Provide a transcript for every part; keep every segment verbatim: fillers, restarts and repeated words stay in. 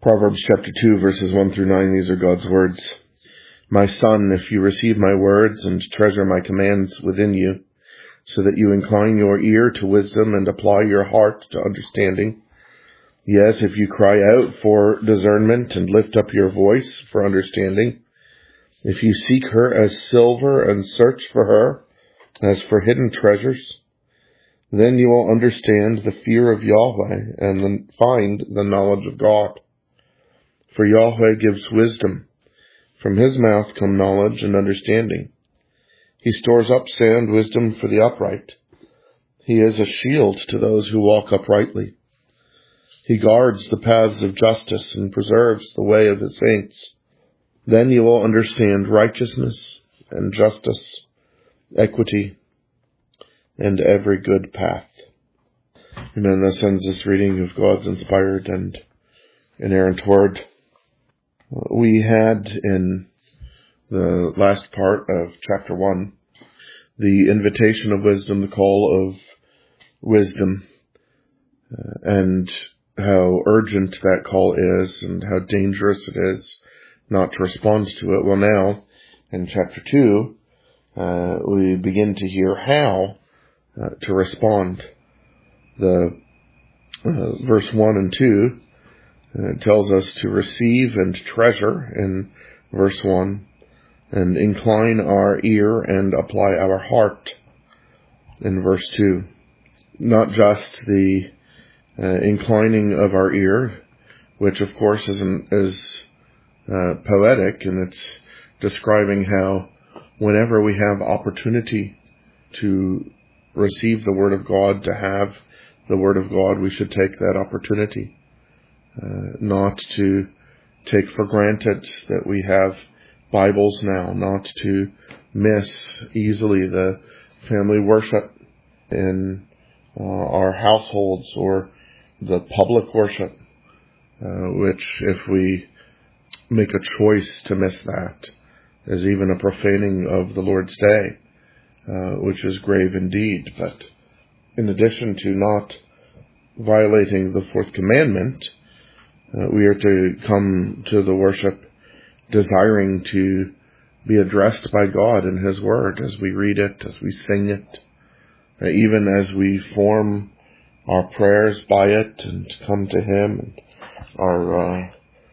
Proverbs chapter two, verses one through nine, these are God's words. My son, if you receive my words and treasure my commands within you, so that you incline your ear to wisdom and apply your heart to understanding. Yes, if you cry out for discernment and lift up your voice for understanding, if you seek her as silver and search for her as for hidden treasures, then you will understand the fear of Yahweh and then find the knowledge of God. For Yahweh gives wisdom. From his mouth come knowledge and understanding. He stores up sound wisdom for the upright. He is a shield to those who walk uprightly. He guards the paths of justice and preserves the way of his saints. Then you will understand righteousness and justice, equity, and every good path. Amen. This ends this reading of God's inspired and inerrant word. We had in the last part of chapter one the invitation of wisdom, the call of wisdom, uh, and how urgent that call is and how dangerous it is not to respond to it. Well, now in chapter two, uh, we begin to hear how uh, to respond. The uh, verse one and two Uh, it tells us to receive and treasure in verse one, and incline our ear and apply our heart in verse two. Not just the uh, inclining of our ear, which of course is, an, is uh, poetic, and it's describing how whenever we have opportunity to receive the Word of God, to have the Word of God, we should take that opportunity. Uh, not to take for granted that we have Bibles now, not to miss easily the family worship in uh, our households or the public worship, uh, which if we make a choice to miss that is even a profaning of the Lord's day, uh, which is grave indeed. But in addition to not violating the fourth commandment, Uh, we are to come to the worship desiring to be addressed by God in His Word as we read it, as we sing it, uh, even as we form our prayers by it and come to Him and are uh,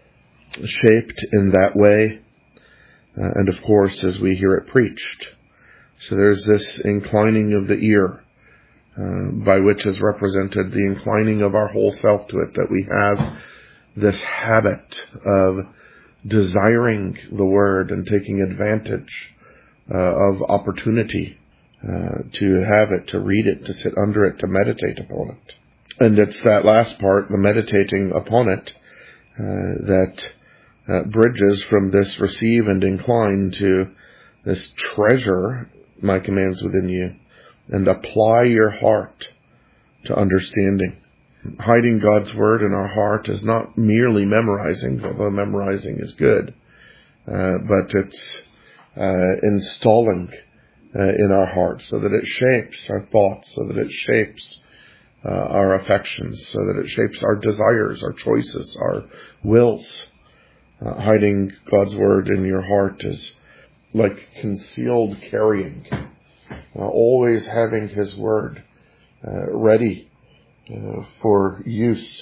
shaped in that way. Uh, and of course, as we hear it preached. So there's this inclining of the ear, uh, by which is represented the inclining of our whole self to it, that we have this habit of desiring the Word and taking advantage uh, of opportunity uh, to have it, to read it, to sit under it, to meditate upon it. And it's that last part, the meditating upon it, uh, that uh, bridges from this receive and incline to this treasure my commands within you and apply your heart to understanding. Hiding God's Word in our heart is not merely memorizing, although memorizing is good, uh, but it's uh, installing uh, in our heart so that it shapes our thoughts, so that it shapes uh, our affections, so that it shapes our desires, our choices, our wills. Uh, hiding God's Word in your heart is like concealed carrying, uh, always having His Word uh, ready Uh, for use,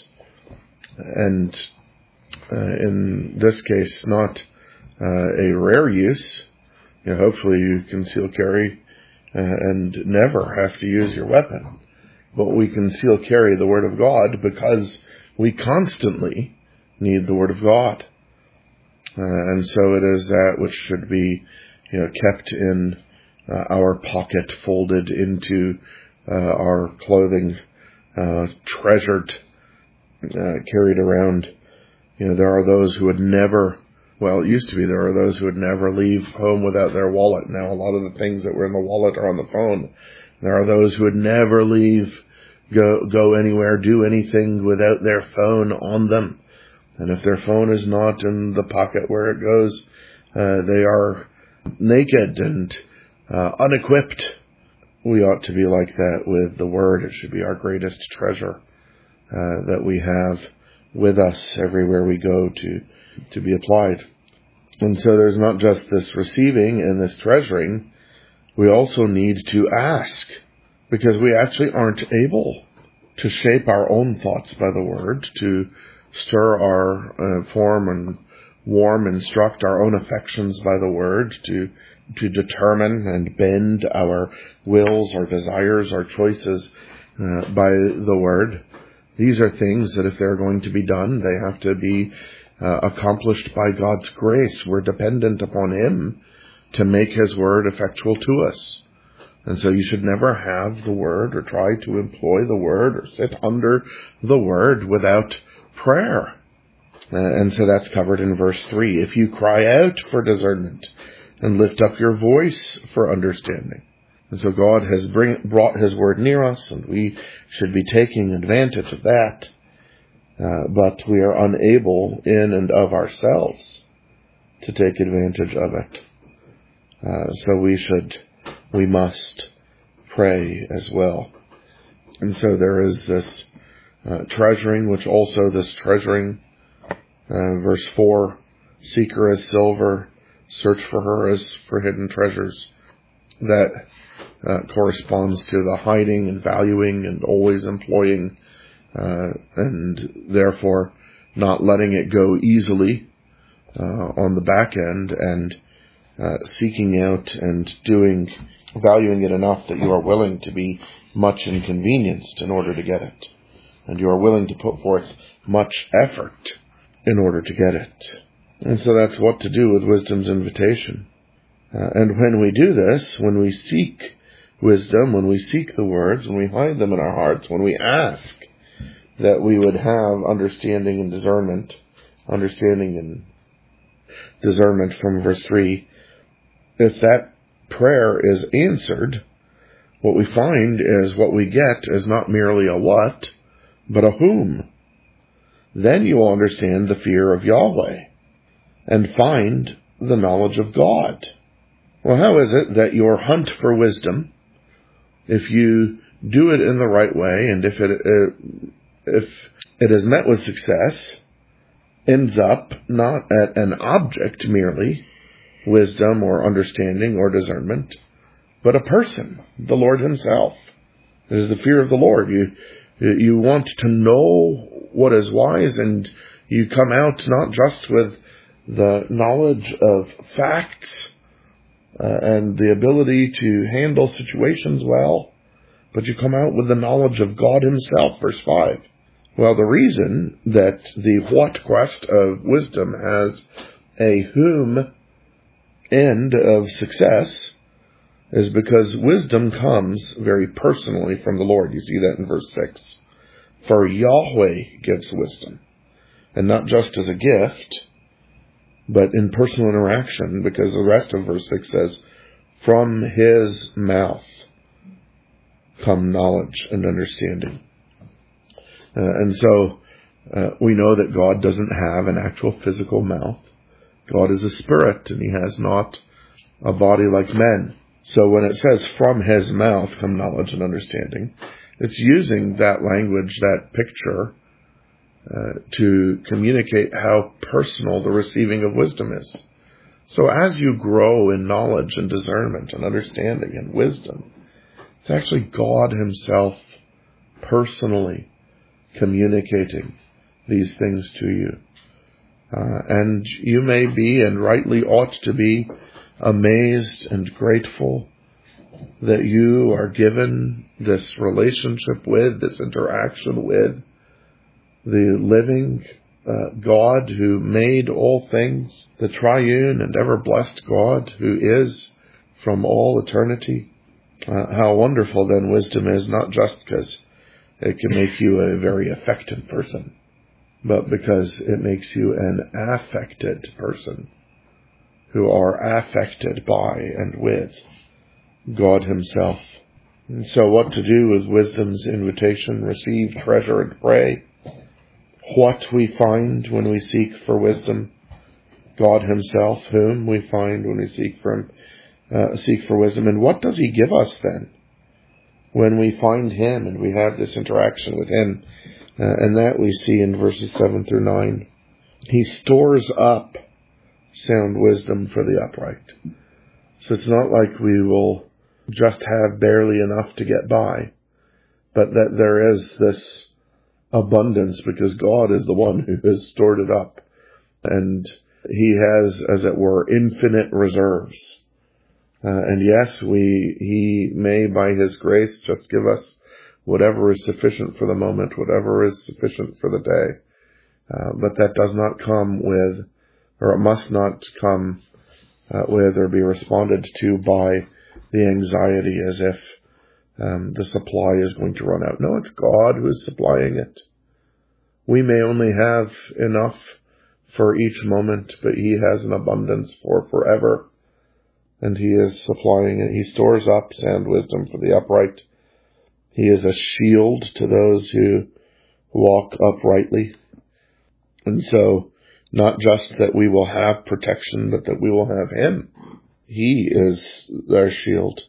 and uh, in this case, not uh, a rare use. You know, hopefully you conceal carry uh, and never have to use your weapon, but we conceal carry the Word of God because we constantly need the Word of God, uh, and so it is that which should be, you know, kept in uh, our pocket, folded into uh, our clothing. Uh, treasured, uh, carried around. You know, there are those who would never, well, it used to be there are those who would never leave home without their wallet. Now, a lot of the things that were in the wallet are on the phone. There are those who would never leave, go, go anywhere, do anything without their phone on them. And if their phone is not in the pocket where it goes, uh, they are naked and uh, unequipped. We ought to be like that with the Word. It should be our greatest treasure uh, that we have with us everywhere we go to, to be applied. And so there's not just this receiving and this treasuring. We also need to ask, because we actually aren't able to shape our own thoughts by the word, to stir our, uh, form and warm, instruct our own affections by the word, to to determine and bend our wills, our desires, our choices uh, by the word. These are things that if they're going to be done, they have to be uh, accomplished by God's grace. We're dependent upon Him to make His word effectual to us. And so you should never have the word or try to employ the word or sit under the word without prayer. Uh, and so that's covered in verse three. If you cry out for discernment and lift up your voice for understanding. And so God has bring, brought His word near us, and we should be taking advantage of that. Uh, but we are unable in and of ourselves to take advantage of it. Uh, so we should, we must pray as well. And so there is this uh, treasuring, which also this treasuring, uh, verse four, seek her as silver, search for her as for hidden treasures. That uh, corresponds to the hiding and valuing and always employing, uh, and therefore not letting it go easily uh, on the back end, and uh, seeking out and doing, valuing it enough that you are willing to be much inconvenienced in order to get it, and you are willing to put forth much effort in order to get it. And so that's what to do with wisdom's invitation. Uh, and when we do this, when we seek wisdom, when we seek the words, when we hide them in our hearts, when we ask that we would have understanding and discernment, understanding and discernment from verse three, if that prayer is answered, what we find is what we get is not merely a what, but a whom. Then you will understand the fear of Yahweh and find the knowledge of God. Well, how is it that your hunt for wisdom, if you do it in the right way, and if it uh, if it is met with success, ends up not at an object merely, wisdom or understanding or discernment, but a person, the Lord Himself? It is the fear of the Lord. You you want to know what is wise, and you come out not just with the knowledge of facts uh, and the ability to handle situations well, but you come out with the knowledge of God Himself, verse five. Well, the reason that the what quest of wisdom has a whom end of success is because wisdom comes very personally from the Lord. You see that in verse six. For Yahweh gives wisdom, and not just as a gift, but in personal interaction, because the rest of verse six says, from His mouth come knowledge and understanding. Uh, and so uh, we know that God doesn't have an actual physical mouth. God is a spirit, and He has not a body like men. So when it says from His mouth come knowledge and understanding, it's using that language, that picture, uh, to communicate how personal the receiving of wisdom is. So as you grow in knowledge and discernment and understanding and wisdom, it's actually God Himself personally communicating these things to you. Uh, and you may be, and rightly ought to be, amazed and grateful that you are given this relationship with, this interaction with the living uh, God who made all things, the triune and ever-blessed God who is from all eternity. Uh, how wonderful then wisdom is, not just because it can make you a very affected person, but because it makes you an affected person who are affected by and with God Himself. And so what to do with wisdom's invitation? Receive, treasure, and pray. What we find when we seek for wisdom? God Himself, whom we find when we seek for Him, uh, seek for wisdom. And what does He give us then when we find Him and we have this interaction with Him? Uh, and that we see in verses seven through nine. He stores up sound wisdom for the upright. So it's not like we will just have barely enough to get by, but that there is this abundance because God is the one who has stored it up. And He has, as it were, infinite reserves. Uh, and yes, we, He may by His grace just give us whatever is sufficient for the moment, whatever is sufficient for the day. Uh, but that does not come with, or it must not come uh, with or be responded to by the anxiety as if um, the supply is going to run out. No, it's God who is supplying it. We may only have enough for each moment, but He has an abundance for forever. And He is supplying it. He stores up sound wisdom for the upright. He is a shield to those who walk uprightly. And so, not just that we will have protection, but that we will have Him. He is our shield.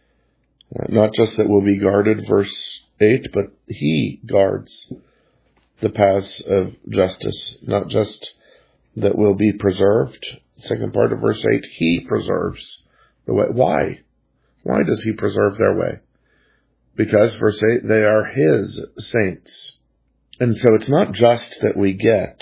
Not just that we'll be guarded, verse eight, but He guards the paths of justice. Not just that we'll be preserved. Second part of verse eight, He preserves the way. Why? Why does He preserve their way? Because, verse eight, they are His saints. And so it's not just that we get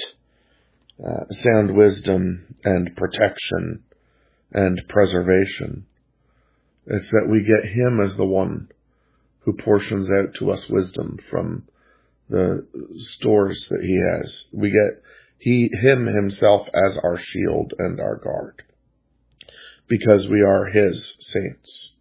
uh, sound wisdom and protection and preservation. It's that we get Him as the one who portions out to us wisdom from the stores that He has. We get he, Him Himself as our shield and our guard. Because we are His saints.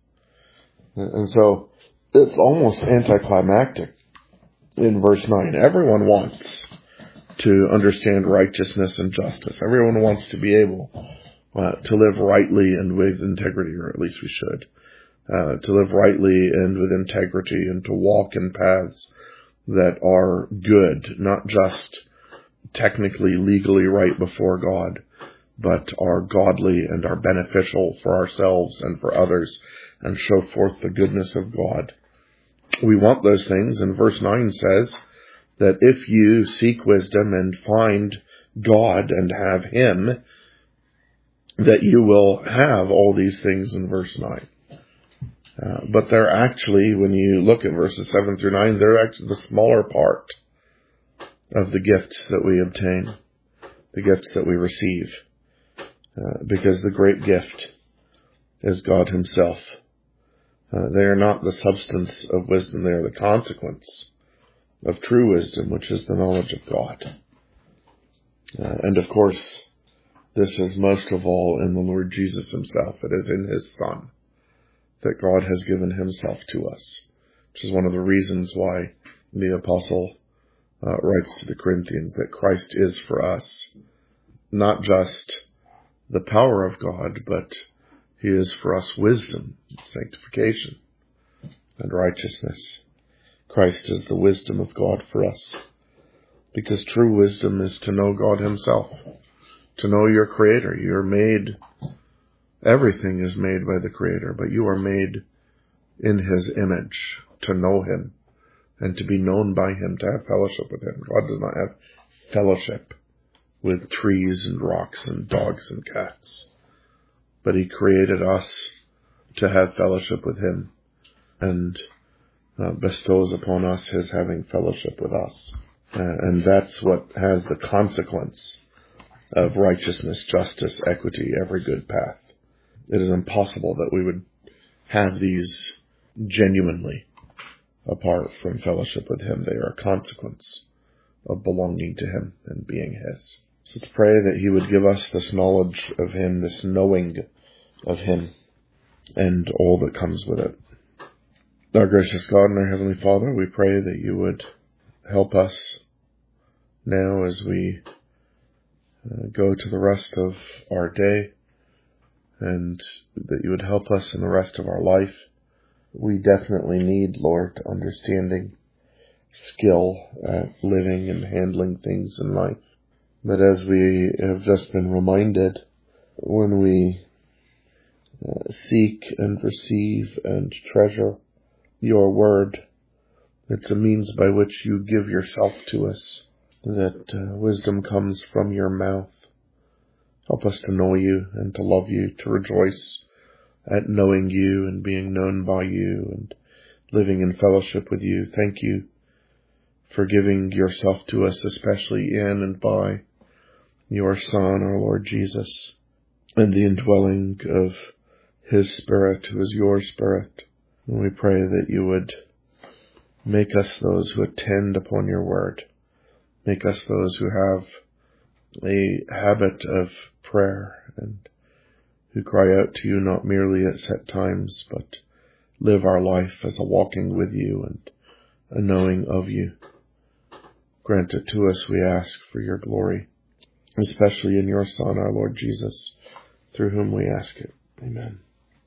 And so, it's almost anticlimactic in verse nine. Everyone wants to understand righteousness and justice. Everyone wants to be able uh, to live rightly and with integrity, or at least we should. Uh, to live rightly and with integrity and to walk in paths that are good, not just technically, legally right before God, but are godly and are beneficial for ourselves and for others and show forth the goodness of God. We want those things, and verse nine says that if you seek wisdom and find God and have Him, that you will have all these things in verse nine. Uh, but they're actually, when you look at verses seven through nine, they're actually the smaller part of the gifts that we obtain, the gifts that we receive, uh, because the great gift is God Himself. Uh, they are not the substance of wisdom, they are the consequence of true wisdom, which is the knowledge of God. Uh, and of course, this is most of all in the Lord Jesus Himself. It is in His Son that God has given Himself to us, which is one of the reasons why the Apostle uh, writes to the Corinthians that Christ is for us not just the power of God, but He is for us wisdom, sanctification, and righteousness. Christ is the wisdom of God for us, because true wisdom is to know God Himself, to know your Creator. You're made, everything is made by the Creator, but you are made in His image, to know Him, and to be known by Him, to have fellowship with Him. God does not have fellowship with trees and rocks and dogs and cats, but He created us to have fellowship with Him, and uh, bestows upon us His having fellowship with us. Uh, and that's what has the consequence of righteousness, justice, equity, every good path. It is impossible that we would have these genuinely apart from fellowship with Him. They are a consequence of belonging to Him and being His. So let's pray that He would give us this knowledge of Him, this knowing of Him, and all that comes with it. Our gracious God and our Heavenly Father, we pray that You would help us now as we uh, go to the rest of our day, and that You would help us in the rest of our life. We definitely need, Lord, understanding, skill at living and handling things in life. But as we have just been reminded, when we uh, seek and receive and treasure Your word It's a means by which you give yourself to us, that uh, wisdom comes from your mouth. Help us to know you and to love you, to rejoice at knowing you and being known by you and living in fellowship with you. Thank you for giving yourself to us, especially in and by your Son, our Lord Jesus, and the indwelling of his Spirit, who is your Spirit. And we pray that you would make us those who attend upon your word. Make us those who have a habit of prayer and who cry out to you not merely at set times, but live our life as a walking with you and a knowing of you. Grant it to us, we ask, for your glory, especially in your Son, our Lord Jesus, through whom we ask it. Amen.